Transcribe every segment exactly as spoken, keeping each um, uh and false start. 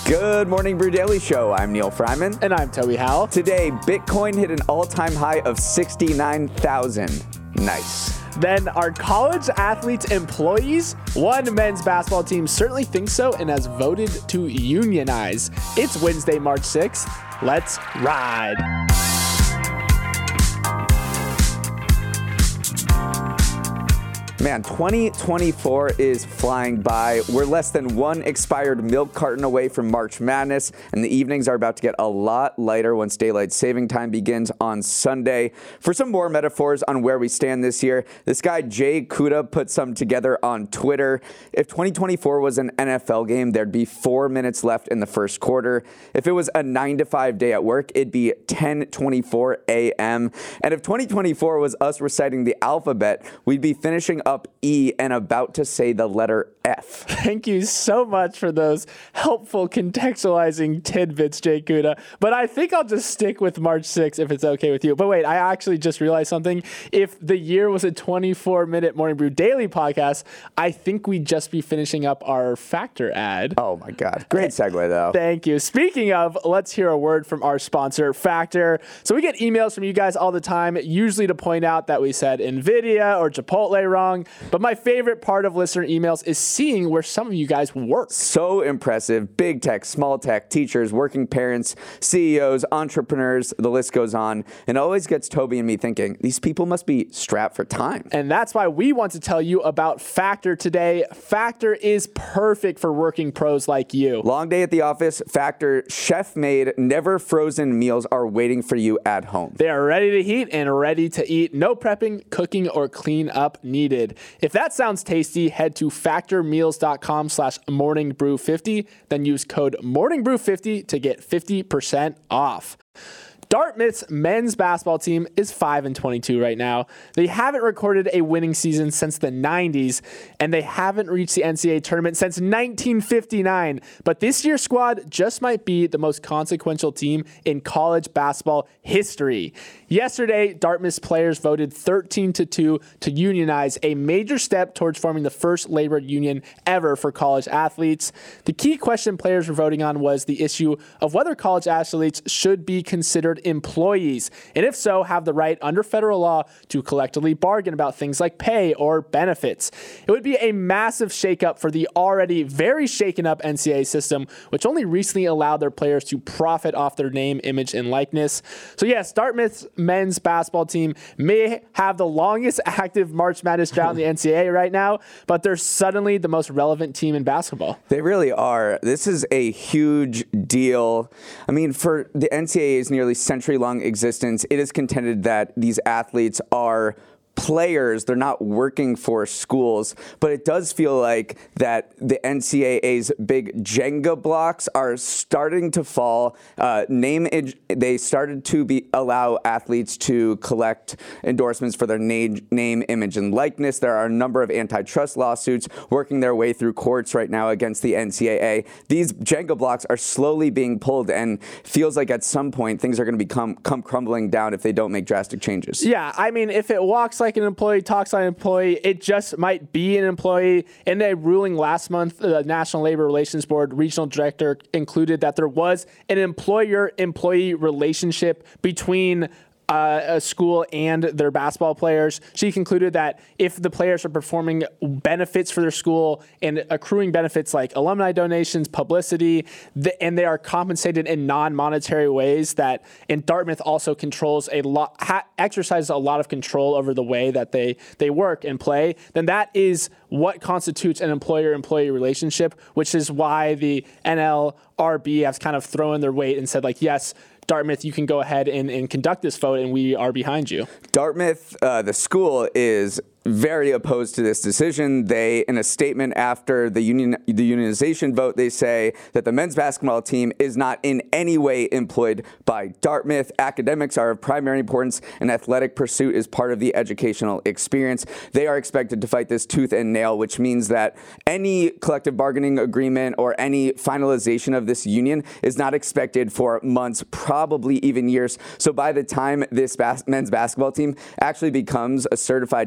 Good morning, Brew Daily Show. I'm Neil Fryman. And I'm Toby Howell. Today, Bitcoin hit an all-time high of sixty-nine thousand. Nice. Then our college athletes employees, one men's basketball team certainly thinks so and has voted to unionize. It's Wednesday, March sixth. Let's ride. Man, twenty twenty-four is flying by. We're less than one expired milk carton away from March Madness, and the evenings are about to get a lot lighter once daylight saving time begins on Sunday. For some more metaphors on where we stand this year, this guy Jay Kuda put some together on Twitter. If twenty twenty-four was an N F L game, there'd be four minutes left in the first quarter. If it was a nine to five day at work, it'd be ten twenty-four a.m. And if twenty twenty-four was us reciting the alphabet, we'd be finishing up E and about to say the letter F. Thank you so much for those helpful contextualizing tidbits, Jay Kuda. But I think I'll just stick with March sixth if it's okay with you. But wait, I actually just realized something. If the year was a twenty-four minute Morning Brew Daily podcast, I think we'd just be finishing up our Factor ad. Oh my God. Great segue though. Thank you. Speaking of, let's hear a word from our sponsor, Factor. So we get emails from you guys all the time, usually to point out that we said NVIDIA or Chipotle wrong. But my favorite part of listener emails is seeing where some of you guys work. So impressive. Big tech, small tech, teachers, working parents, C E Os, entrepreneurs, the list goes on. And it always gets Toby and me thinking, these people must be strapped for time. And that's why we want to tell you about Factor today. Factor is perfect for working pros like you. Long day at the office, Factor chef-made, never frozen meals are waiting for you at home. They are ready to heat and ready to eat. No prepping, cooking, or clean up needed. If that sounds tasty, head to factormeals.com slash morningbrew50, then use code morningbrew fifty to get fifty percent off. Dartmouth's men's basketball team is five and twenty-two right now. They haven't recorded a winning season since the nineties, and they haven't reached the N C double A tournament since nineteen fifty-nine. But this year's squad just might be the most consequential team in college basketball history. Yesterday, Dartmouth's players voted thirteen to two to unionize, a major step towards forming the first labor union ever for college athletes. The key question players were voting on was the issue of whether college athletes should be considered employees, and if so, have the right under federal law to collectively bargain about things like pay or benefits. It would be a massive shakeup for the already very shaken up N C double A system, which only recently allowed their players to profit off their name, image, and likeness. So yes, Dartmouth's men's basketball team may have the longest active March Madness drought in the N C double A right now, but they're suddenly the most relevant team in basketball. They really are. This is a huge deal. I mean, for the N C double A's nearly century-long existence, it is contended that these athletes are players. They're not working for schools, but it does feel like that the N C double A's big Jenga blocks are starting to fall. Uh, name they started to be allow athletes to collect endorsements for their name, name, image, and likeness. There are a number of antitrust lawsuits working their way through courts right now against the N C double A. These Jenga blocks are slowly being pulled, and feels like at some point things are going to become come crumbling down if they don't make drastic changes. Yeah, I mean, if it walks like like an employee, talks like an employee, it just might be an employee. In a ruling last month, the National Labor Relations Board regional director included that there was an employer-employee relationship between Uh, a school and their basketball players. She concluded that if the players are performing benefits for their school and accruing benefits like alumni donations, publicity, the, and they are compensated in non-monetary ways, that and Dartmouth also controls a lot, ha, exercises a lot of control over the way that they they work and play, then that is what constitutes an employer-employee relationship, which is why the N L R B has kind of thrown their weight and said, like, yes, Dartmouth, you can go ahead and, and conduct this vote, and we are behind you. Dartmouth, uh, the school, is very opposed to this decision. They, in a statement after the union, the unionization vote, they say that the men's basketball team is not in any way employed by Dartmouth. Academics are of primary importance, and athletic pursuit is part of the educational experience. They are expected to fight this tooth and nail, which means that any collective bargaining agreement or any finalization of this union is not expected for months, probably even years. So by the time this bas- men's basketball team actually becomes a certified union,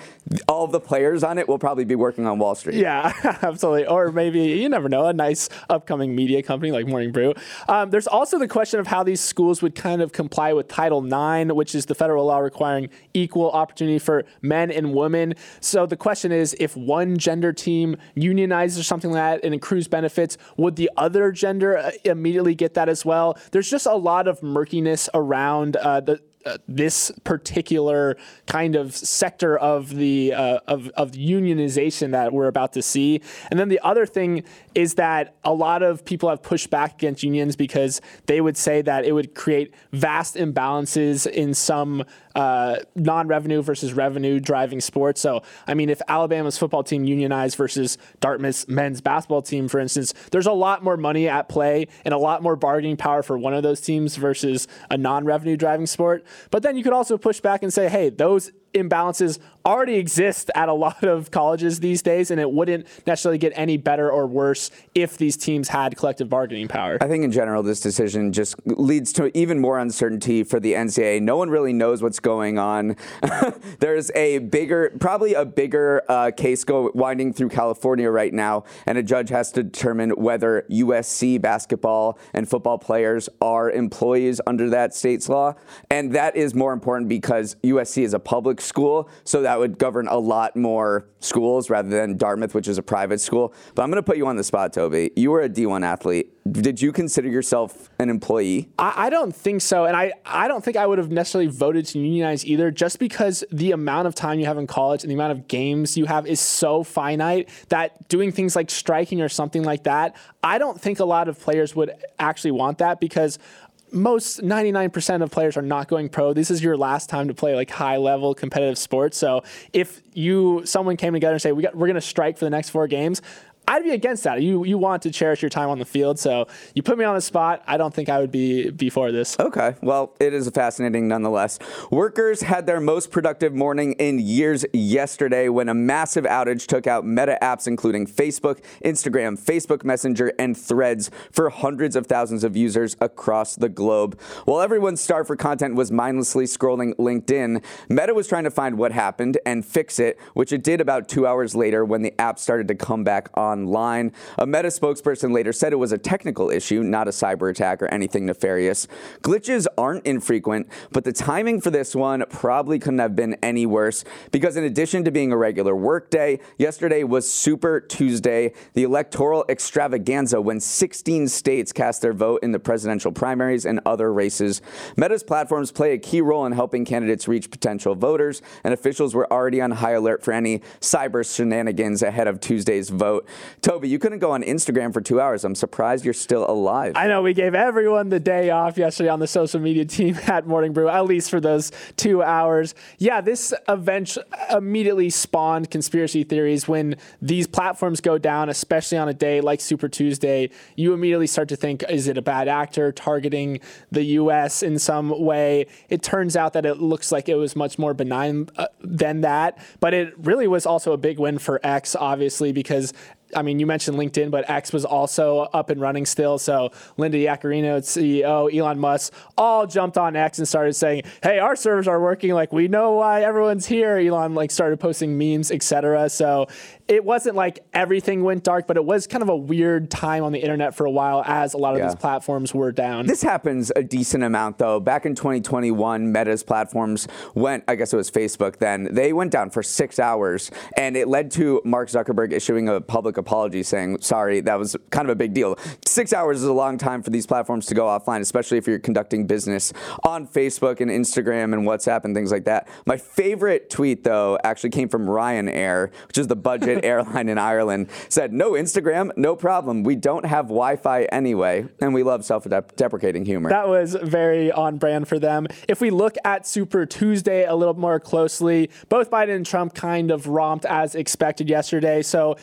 all of the players on it will probably be working on Wall Street. Yeah, absolutely. Or maybe, you never know, a nice upcoming media company like Morning Brew. Um, there's also the question of how these schools would kind of comply with Title nine, which is the federal law requiring equal opportunity for men and women. So the question is, if one gender team unionizes or something like that and accrues benefits, would the other gender immediately get that as well? There's just a lot of murkiness around uh, the Uh, this particular kind of sector of the uh, of, of unionization that we're about to see. And then the other thing is that a lot of people have pushed back against unions because they would say that it would create vast imbalances in some uh, non-revenue versus revenue driving sports. So, I mean, if Alabama's football team unionized versus Dartmouth's men's basketball team, for instance, there's a lot more money at play and a lot more bargaining power for one of those teams versus a non-revenue driving sport. But then you could also push back and say, hey, those imbalances already exist at a lot of colleges these days, and it wouldn't necessarily get any better or worse if these teams had collective bargaining power. I think in general, this decision just leads to even more uncertainty for the N C double A. No one really knows what's going on. There's a bigger, probably a bigger uh, case go winding through California right now, and a judge has to determine whether U S C basketball and football players are employees under that state's law. And that is more important because U S C is a public school, so that would govern a lot more schools rather than Dartmouth, which is a private school. But I'm going to put you on the spot, Toby. You were a D one athlete. Did you consider yourself an employee? I, I don't think so. And I, I don't think I would have necessarily voted to unionize either, just because the amount of time you have in college and the amount of games you have is so finite that doing things like striking or something like that, I don't think a lot of players would actually want that, because most ninety-nine percent of players are not going pro. This is your last time to play like high level competitive sports. So if you, someone came together and say, we got, we're going to strike for the next four games, I'd be against that. You you want to cherish your time on the field, so you put me on the spot. I don't think I would be before this. Okay, well, it is fascinating nonetheless. Workers had their most productive morning in years yesterday when a massive outage took out Meta apps, including Facebook, Instagram, Facebook Messenger, and Threads for hundreds of thousands of users across the globe. While everyone starved for content was mindlessly scrolling LinkedIn, Meta was trying to find what happened and fix it, which it did about two hours later when the app started to come back on. Online. A Meta spokesperson later said it was a technical issue, not a cyber attack or anything nefarious. Glitches aren't infrequent, but the timing for this one probably couldn't have been any worse, because in addition to being a regular workday, yesterday was Super Tuesday, the electoral extravaganza when sixteen states cast their vote in the presidential primaries and other races. Meta's platforms play a key role in helping candidates reach potential voters, and officials were already on high alert for any cyber shenanigans ahead of Tuesday's vote. Toby, you couldn't go on Instagram for two hours. I'm surprised you're still alive. I know we gave everyone the day off yesterday on the social media team at Morning Brew, at least for those two hours. Yeah, this event immediately spawned conspiracy theories. When these platforms go down, especially on a day like Super Tuesday, you immediately start to think, is it a bad actor targeting the U S in some way? It turns out that it looks like it was much more benign uh, than that. But it really was also a big win for X, obviously, because I mean, you mentioned LinkedIn, but X was also up and running still. So Linda Yaccarino, C E O, Elon Musk, all jumped on X and started saying, hey, our servers are working. Like, we know why everyone's here. Elon like started posting memes, et cetera. So it wasn't like everything went dark, but it was kind of a weird time on the internet for a while as a lot of yeah. these platforms were down. This happens a decent amount, though. Back in twenty twenty-one, Meta's platforms went, I guess it was Facebook then, they went down for six hours, and it led to Mark Zuckerberg issuing a public apology saying, sorry, that was kind of a big deal. Six hours is a long time for these platforms to go offline, especially if you're conducting business on Facebook and Instagram and WhatsApp and things like that. My favorite tweet, though, actually came from Ryanair, which is the budget airline in Ireland. Said, no Instagram, no problem. We don't have Wi-Fi anyway, and we love self-deprecating humor. That was very on brand for them. If we look at Super Tuesday a little more closely, both Biden and Trump kind of romped as expected yesterday. So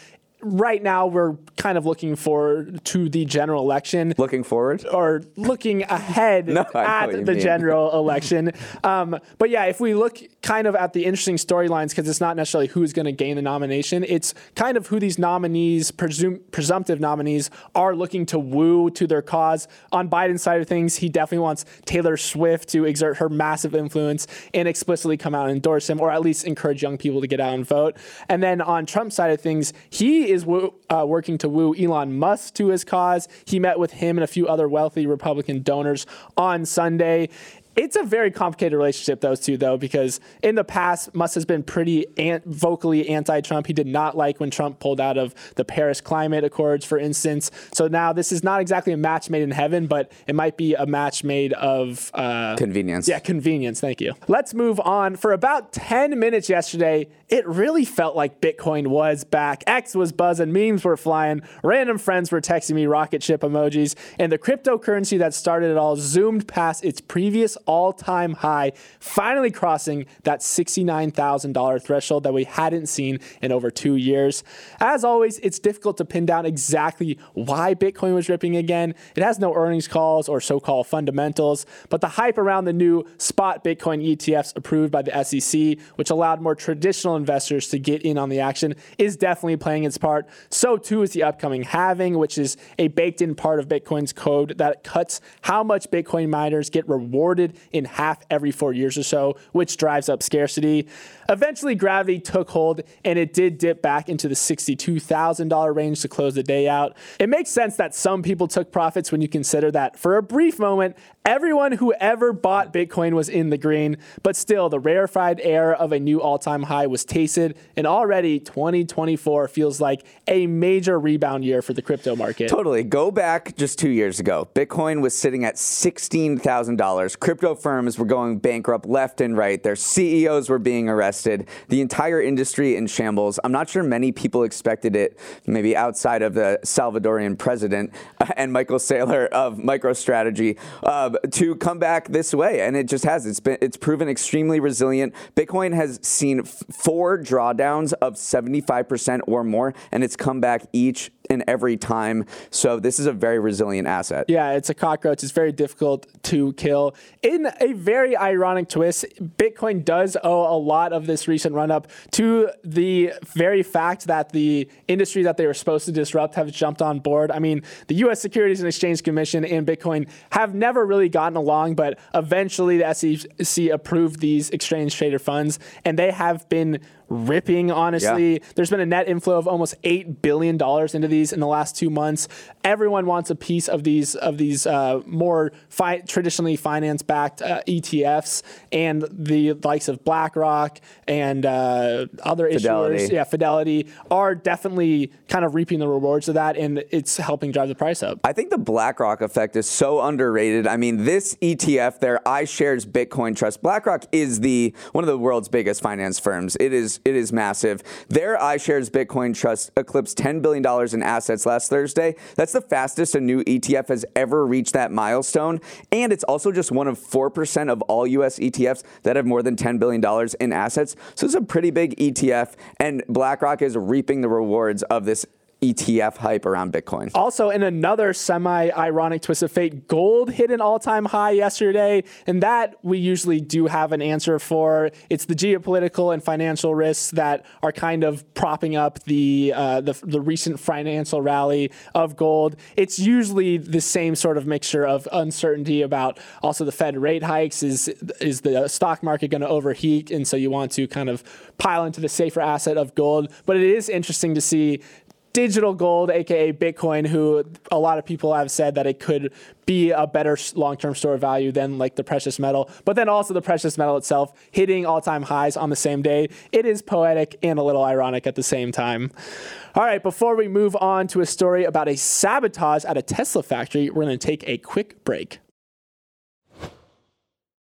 right now we're kind of looking forward to the general election. Looking forward? Or looking ahead no, at the mean. general election. Um, but yeah, if we look kind of at the interesting storylines, because it's not necessarily who's going to gain the nomination, it's kind of who these nominees, presum- presumptive nominees, are looking to woo to their cause. On Biden's side of things, he definitely wants Taylor Swift to exert her massive influence and explicitly come out and endorse him, or at least encourage young people to get out and vote. And then on Trump's side of things, he is woo, uh, working to woo Elon Musk to his cause. He met with him and a few other wealthy Republican donors on Sunday. It's a very complicated relationship, those two, though, because in the past, Musk has been pretty ant- vocally anti-Trump. He did not like when Trump pulled out of the Paris Climate Accords, for instance. So now this is not exactly a match made in heaven, but it might be a match made of... Uh, convenience. Yeah, convenience. Thank you. Let's move on. For about ten minutes yesterday, it really felt like Bitcoin was back. X was buzzing, memes were flying, random friends were texting me rocket ship emojis, and the cryptocurrency that started it all zoomed past its previous all-time high, finally crossing that sixty-nine thousand dollars threshold that we hadn't seen in over two years. As always, it's difficult to pin down exactly why Bitcoin was ripping again. It has no earnings calls or so-called fundamentals, but the hype around the new spot Bitcoin E T Fs approved by the S E C, which allowed more traditional investors to get in on the action, is definitely playing its part. So too is the upcoming halving, which is a baked-in part of Bitcoin's code that cuts how much Bitcoin miners get rewarded in half every four years or so, which drives up scarcity. Eventually, gravity took hold, and it did dip back into the sixty-two thousand dollars range to close the day out. It makes sense that some people took profits when you consider that for a brief moment, everyone who ever bought Bitcoin was in the green, but still, the rarefied air of a new all-time high was tasted, and already twenty twenty-four feels like a major rebound year for the crypto market. Totally. Go back just two years ago. Bitcoin was sitting at sixteen thousand dollars. Crypto firms were going bankrupt left and right. Their C E Os were being arrested. The entire industry in shambles. I'm not sure many people expected it, maybe outside of the Salvadorian president and Michael Saylor of MicroStrategy, uh, to come back this way. And it just has. It's been. It's proven extremely resilient. Bitcoin has seen f- four drawdowns of seventy-five percent or more, and it's come back each and every time. So this is a very resilient asset. Yeah, it's a cockroach. It's very difficult to kill. In a very ironic twist, Bitcoin does owe a lot of this recent run-up to the very fact that the industry that they were supposed to disrupt have jumped on board. I mean, the U S Securities and Exchange Commission and Bitcoin have never really gotten along, but eventually the S E C approved these exchange trader funds, and they have been ripping, honestly. Yeah. There's been a net inflow of almost eight billion dollars into these in the last two months. Everyone wants a piece of these of these uh, more fi- traditionally finance-backed uh, E T Fs, and the likes of BlackRock and uh, other Fidelity. issuers, yeah, Fidelity, are definitely kind of reaping the rewards of that, and it's helping drive the price up. I think the BlackRock effect is so underrated. I mean, this E T F, their iShares Bitcoin Trust, BlackRock is the one of the world's biggest finance firms. It is It is massive. Their iShares Bitcoin Trust eclipsed ten billion dollars in assets last Thursday. That's the fastest a new E T F has ever reached that milestone. And it's also just one of four percent of all U S E T Fs that have more than ten billion dollars in assets. So it's a pretty big E T F, and BlackRock is reaping the rewards of this E T F hype around Bitcoin. Also, in another semi-ironic twist of fate, gold hit an all-time high yesterday, and that we usually do have an answer for. It's the geopolitical and financial risks that are kind of propping up the, uh, the the recent financial rally of gold. It's usually the same sort of mixture of uncertainty about also the Fed rate hikes. Is is the stock market going to overheat, and so you want to kind of pile into the safer asset of gold. But it is interesting to see digital gold, aka Bitcoin, who a lot of people have said that it could be a better long-term store of value than like the precious metal, but then also the precious metal itself hitting all-time highs on the same day. It is poetic and a little ironic at the same time. All right, before we move on to a story about a sabotage at a Tesla factory, we're going to take a quick break.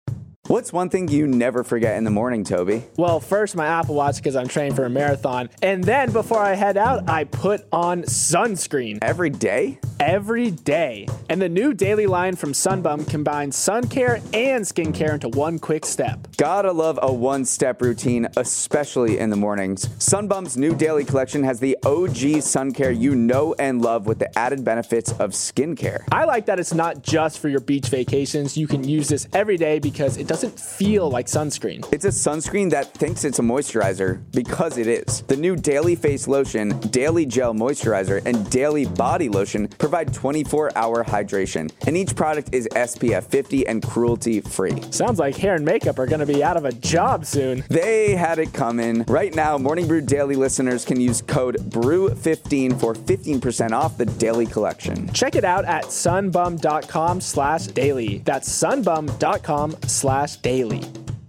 What's one thing you never forget in the morning, Toby? Well, first my Apple Watch because I'm training for a marathon. And then before I head out, I put on sunscreen. Every day? Every day. And the new daily line from Sunbum combines sun care and skincare into one quick step. Gotta love a one-step routine, especially in the mornings. Sunbum's new daily collection has the O G sun care you know and love with the added benefits of skincare. I like that it's not just for your beach vacations. You can use this every day because it doesn't feel like sunscreen. It's a sunscreen that thinks it's a moisturizer because it is. The new Daily Face Lotion, Daily Gel Moisturizer, and Daily Body Lotion provide twenty-four hour hydration, and each product is S P F fifty and cruelty-free. Sounds like hair and makeup are going to be out of a job soon. They had it coming. Right now, Morning Brew Daily listeners can use code B R E W fifteen for fifteen percent off the daily collection. Check it out at sunbum.com slash daily. That's sunbum.com slash daily.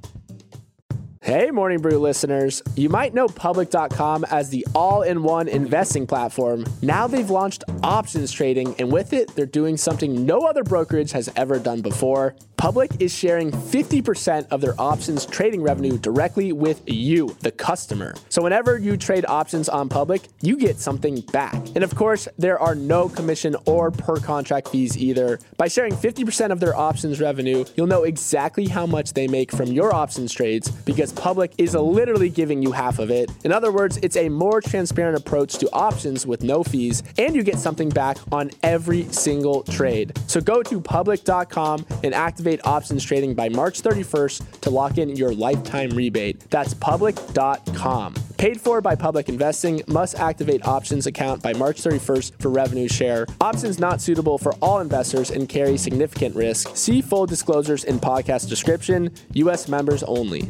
Hey, Morning Brew listeners. You might know Public dot com as the all-in-one investing platform. Now they've launched options trading, and with it, they're doing something no other brokerage has ever done before. Public is sharing fifty percent of their options trading revenue directly with you, the customer. So whenever you trade options on Public, you get something back. And of course, there are no commission or per contract fees either. By sharing fifty percent of their options revenue, you'll know exactly how much they make from your options trades because Public is literally giving you half of it. In other words, it's a more transparent approach to options with no fees, and you get something back on every single trade. So go to public dot com and activate options trading by March thirty-first to lock in your lifetime rebate. That's public dot com. Paid for by Public Investing, must activate options account by March thirty-first for revenue share. Options not suitable for all investors and carry significant risk. See full disclosures in podcast description. U S members only.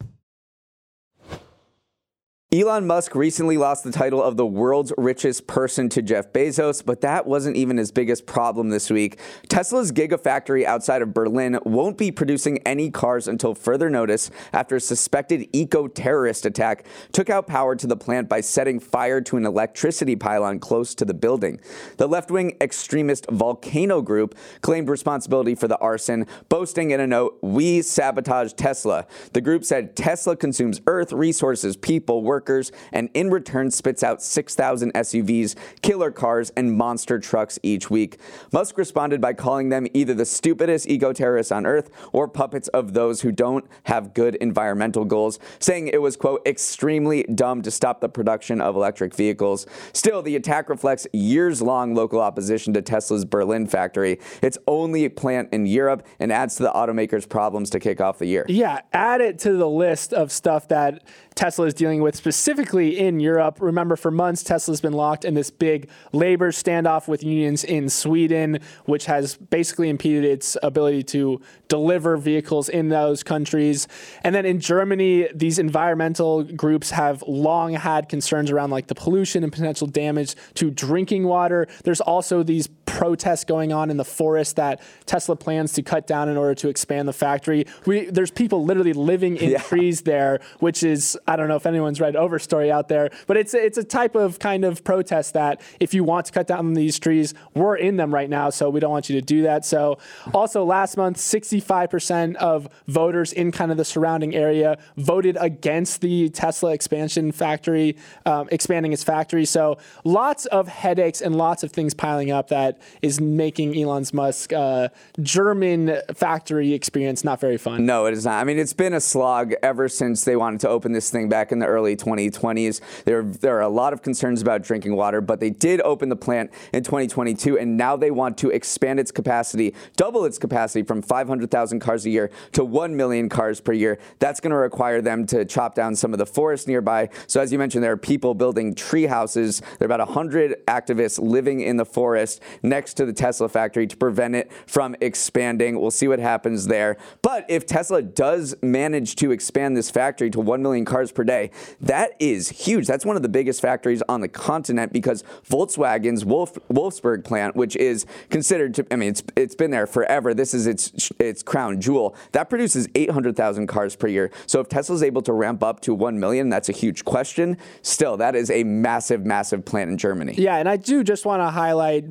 Elon Musk recently lost the title of the world's richest person to Jeff Bezos, but that wasn't even his biggest problem this week. Tesla's Gigafactory outside of Berlin won't be producing any cars until further notice after a suspected eco-terrorist attack took out power to the plant by setting fire to an electricity pylon close to the building. The left-wing extremist Volcano Group claimed responsibility for the arson, boasting in a note, "We sabotage Tesla." The group said Tesla consumes Earth, resources, people, work, and in return spits out six thousand S U Vs, killer cars, and monster trucks each week. Musk responded by calling them either the stupidest eco-terrorists on Earth or puppets of those who don't have good environmental goals, saying it was, quote, extremely dumb to stop the production of electric vehicles. Still, the attack reflects years-long local opposition to Tesla's Berlin factory, its only plant in Europe, and adds to the automaker's problems to kick off the year. Yeah, add it to the list of stuff that Tesla is dealing with specifically in Europe. Remember, for months, Tesla's been locked in this big labor standoff with unions in Sweden, which has basically impeded its ability to deliver vehicles in those countries. And then in Germany, these environmental groups have long had concerns around like the pollution and potential damage to drinking water. There's also these protests going on in the forest that Tesla plans to cut down in order to expand the factory. We, there's people literally living in yeah. trees there, which is, I don't know if anyone's read Overstory out there, but it's a, it's a type of kind of protest that if you want to cut down these trees, we're in them right now, so we don't want you to do that. So also last month, sixty-five percent of voters in kind of the surrounding area voted against the Tesla expansion factory, um, expanding its factory. So lots of headaches and lots of things piling up that is making Elon Musk uh, German factory experience not very fun. No, it is not. I mean, it's been a slog ever since they wanted to open this thing back in the early twenty twenties. There, there are a lot of concerns about drinking water, but they did open the plant in twenty twenty-two, and now they want to expand its capacity, double its capacity from five hundred thousand cars a year to one million cars per year. That's going to require them to chop down some of the forest nearby. So as you mentioned, there are people building tree houses. There are about one hundred activists living in the forest next to the Tesla factory to prevent it from expanding. We'll see what happens there. But if Tesla does manage to expand this factory to one million cars per day, that is huge. That's one of the biggest factories on the continent because Volkswagen's Wolf, Wolfsburg plant, which is considered to, I mean, it's it's been there forever. This is its its crown jewel. That produces eight hundred thousand cars per year. So if Tesla's able to ramp up to one million, that's a huge question. Still, that is a massive, massive plant in Germany. Yeah, and I do just want to highlight before we move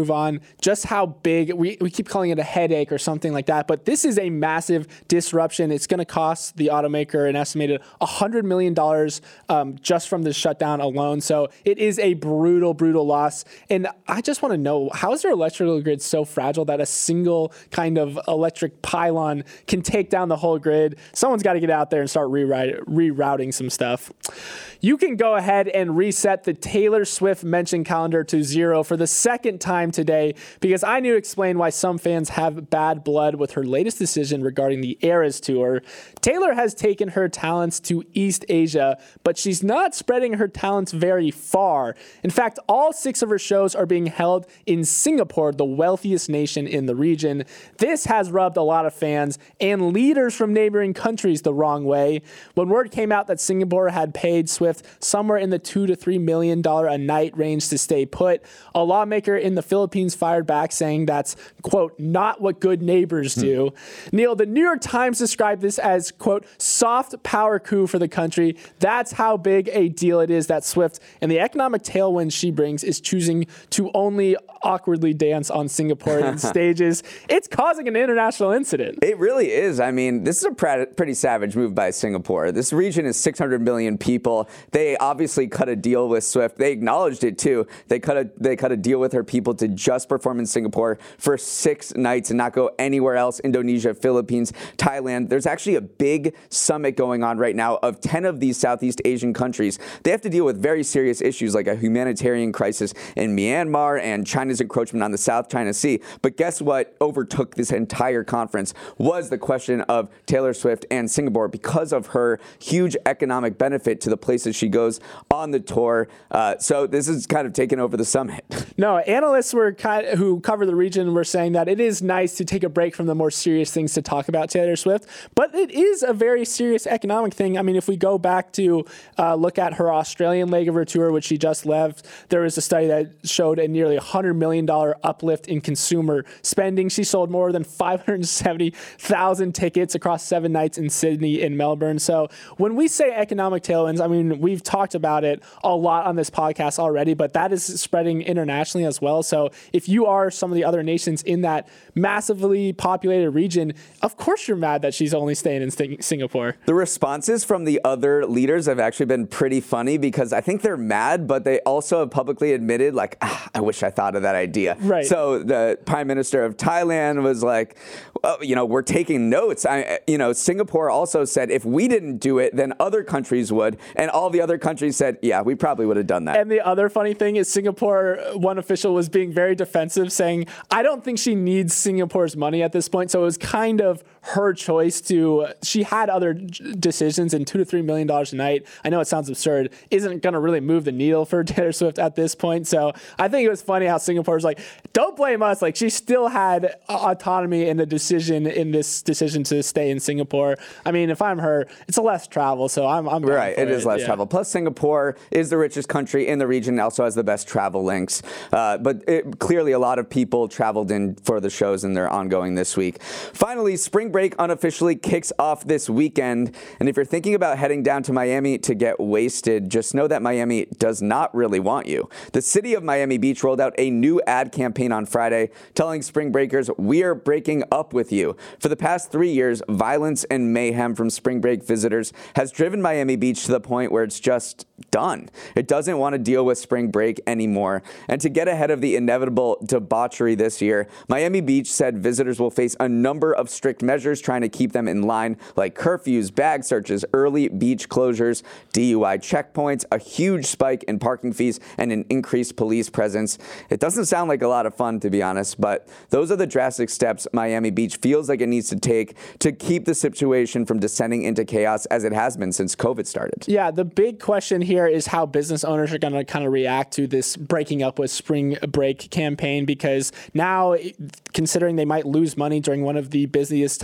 move on, just how big, we, we keep calling it a headache or something like that, but this is a massive disruption. It's going to cost the automaker an estimated one hundred million dollars um, just from the shutdown alone. So it is a brutal, brutal loss. And I just want to know, how is their electrical grid so fragile that a single kind of electric pylon can take down the whole grid? Someone's got to get out there and start rewrite, rerouting some stuff. You can go ahead and reset the Taylor Swift mention calendar to zero for the second time today, because I need to explain why some fans have bad blood with her latest decision regarding the Eras Tour. Taylor has taken her talents to East Asia, but she's not spreading her talents very far. In fact, all six of her shows are being held in Singapore, the wealthiest nation in the region. This has rubbed a lot of fans and leaders from neighboring countries the wrong way. When word came out that Singapore had paid Swift somewhere in the two to three million dollar a night range to stay put, a lawmaker in the Philippines fired back saying that's, quote, not what good neighbors do. Hmm. Neil, the New York Times described this as, quote, soft power coup for the country. That's how big a deal it is that Swift and the economic tailwind she brings is choosing to only awkwardly dance on Singaporean stages. It's causing an international incident. It really is. I mean, this is a pretty savage move by Singapore. This region is six hundred million people. They obviously cut a deal with Swift. They acknowledged it too. They cut a they cut a deal with her people to just perform in Singapore for six nights and not go anywhere else. Indonesia, Philippines, Thailand. There's actually a big summit going on right now of ten of these Southeast Asian countries. They have to deal with very serious issues like a humanitarian crisis in Myanmar and China's encroachment on the South China Sea. But guess what overtook this entire conference was the question of Taylor Swift and Singapore because of her huge economic benefit to the places she goes on the tour. Uh, so this is kind of taken over the summit. No, analysts were kind of, who cover the region were saying that it is nice to take a break from the more serious things to talk about Taylor Swift, but it is a very serious economic thing. I mean, if we go back to uh, look at her Australian leg of her tour, which she just left, there was a study that showed a nearly one hundred million dollars uplift in consumer spending. She sold more than five hundred seventy thousand tickets across seven nights in Sydney and Melbourne. So when we say economic tailwinds, I mean, we've talked about it a lot on this podcast already, but that is spreading internationally as well. So if you are some of the other nations in that massively populated region, of course you're mad that she's only staying in Singapore. The responses from the other leaders have actually been pretty funny because I think they're mad, but they also have publicly admitted, like, ah, I wish I thought of that idea. Right. So the Prime Minister of Thailand was like, well, you know, we're taking notes. I, you know, Singapore also said if we didn't do it, then other countries would. And all the other countries said, yeah, we probably would have done that. And the other funny thing is Singapore, one official was being very defensive, saying, I don't think she needs Singapore's money at this point. So it was kind of her choice to, she had other decisions, and two to three million dollars a night, I know it sounds absurd, isn't going to really move the needle for Taylor Swift at this point. So I think it was funny how Singapore's like, don't blame us. Like, she still had autonomy in the decision, in this decision to stay in Singapore. I mean, if I'm her, it's a less travel. So I'm, I'm right. It, it is less yeah. travel. Plus, Singapore is the richest country in the region, also has the best travel links. Uh, but it, clearly, a lot of people traveled in for the shows, and they're ongoing this week. Finally, spring break unofficially kicks off this weekend. And if you're thinking about heading down to Miami to get wasted, just know that Miami does not really want you. The city of Miami Beach rolled out a new ad campaign on Friday, telling spring breakers, we are breaking up with you. For the past three years, violence and mayhem from spring break visitors has driven Miami Beach to the point where it's just done. It doesn't want to deal with spring break anymore. And to get ahead of the inevitable debauchery this year, Miami Beach said visitors will face a number of strict measures trying to keep them in line, like curfews, bag searches, early beach closures, D U I checkpoints, a huge spike in parking fees, and an increased police presence. It doesn't sound like a lot of fun, to be honest, but those are the drastic steps Miami Beach feels like it needs to take to keep the situation from descending into chaos as it has been since COVID started. Yeah, the big question here is how business owners are going to kind of react to this breaking up with spring break campaign, because now, considering they might lose money during one of the busiest times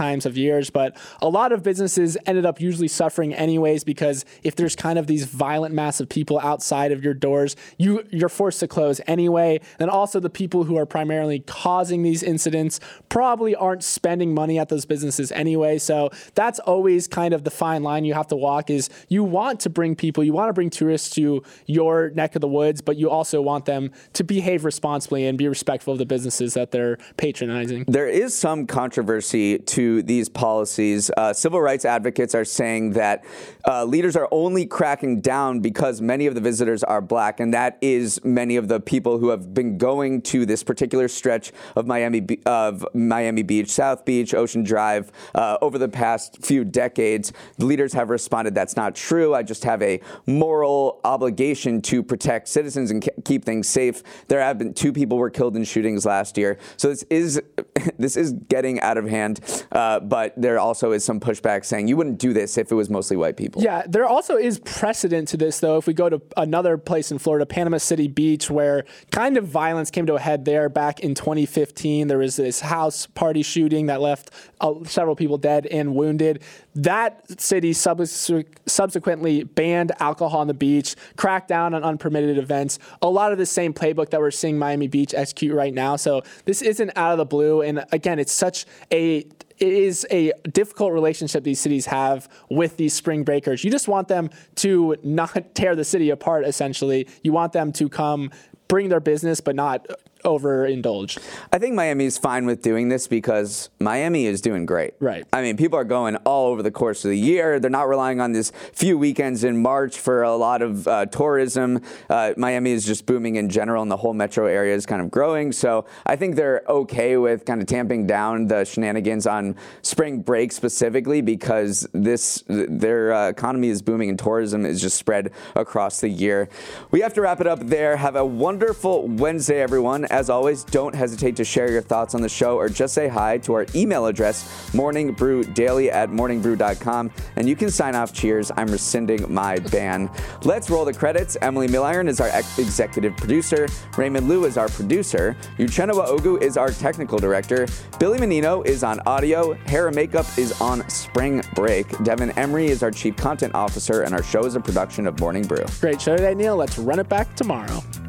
times of years, but a lot of businesses ended up usually suffering anyways, because if there's kind of these violent mass of people outside of your doors, you, you're forced to close anyway. And also the people who are primarily causing these incidents probably aren't spending money at those businesses anyway. So that's always kind of the fine line you have to walk, is you want to bring people, you want to bring tourists to your neck of the woods, but you also want them to behave responsibly and be respectful of the businesses that they're patronizing. There is some controversy to these policies. Uh, civil rights advocates are saying that uh, leaders are only cracking down because many of the visitors are black, and that is many of the people who have been going to this particular stretch of Miami of Miami Beach, South Beach, Ocean Drive uh, over the past few decades. The leaders have responded, that's not true. I just have a moral obligation to protect citizens and keep things safe. There have been two people were killed in shootings last year. So this is this is getting out of hand, uh, but there also is some pushback saying you wouldn't do this if it was mostly white people. Yeah, there also is precedent to this, though. If we go to another place in Florida, Panama City Beach, where kind of violence came to a head there back in twenty fifteen. There was this house party shooting that left uh, several people dead and wounded. That city subs- subsequently banned alcohol on the beach, cracked down on unpermitted events. A lot of the same playbook that we're seeing Miami Beach execute right now. So this isn't out of the blue. And again, it's such a it is a difficult relationship these cities have with these spring breakers. You just want them to not tear the city apart, essentially. You want them to come bring their business, but not overindulge. I think Miami is fine with doing this because Miami is doing great. Right. I mean, people are going all over the course of the year. They're not relying on these few weekends in March for a lot of uh, tourism. Uh, Miami is just booming in general, and the whole metro area is kind of growing. So I think they're okay with kind of tamping down the shenanigans on spring break specifically, because this their uh, economy is booming and tourism is just spread across the year. We have to wrap it up there. Have a wonderful Wednesday, everyone. As always, don't hesitate to share your thoughts on the show or just say hi to our email address, morningbrewdaily at morning brew dot com. And you can sign off. Cheers. I'm rescinding my ban. Let's roll the credits. Emily Milliron is our ex- executive producer. Raymond Liu is our producer. Uchenna Ogu is our technical director. Billy Menino is on audio. Hair and makeup is on spring break. Devin Emery is our chief content officer, and our show is a production of Morning Brew. Great show today, Neil. Let's run it back tomorrow.